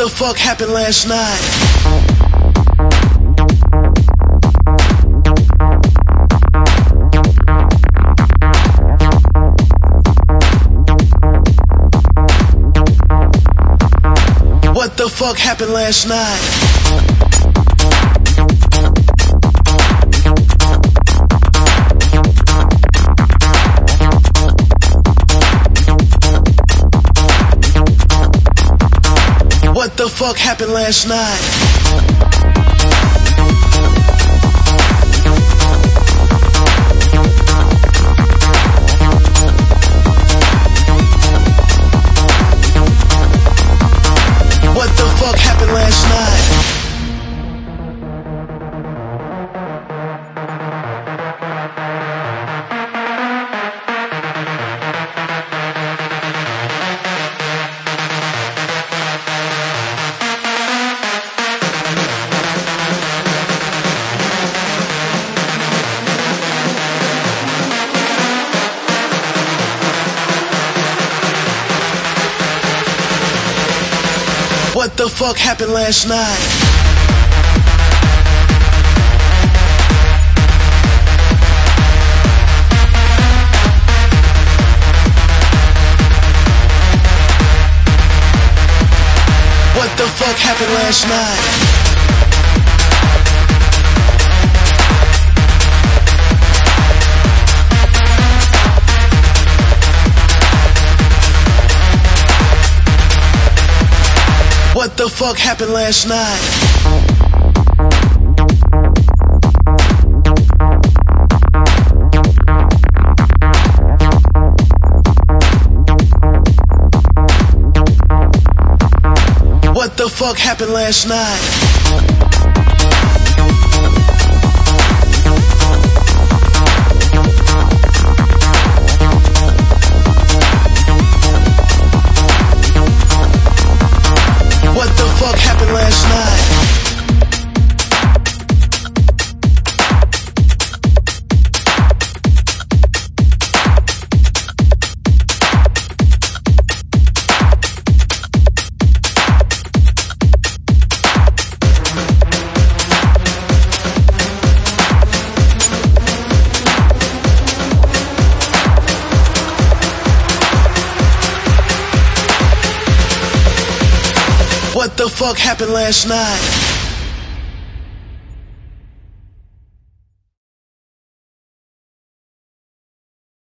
the fuck happened last night? What the fuck happened last night? What the fuck happened last night? What the fuck happened last night? What the fuck happened last night? What the fuck happened last night? What the fuck happened last night? What the fuck happened last night? What the fuck happened last night? What the fuck happened last night?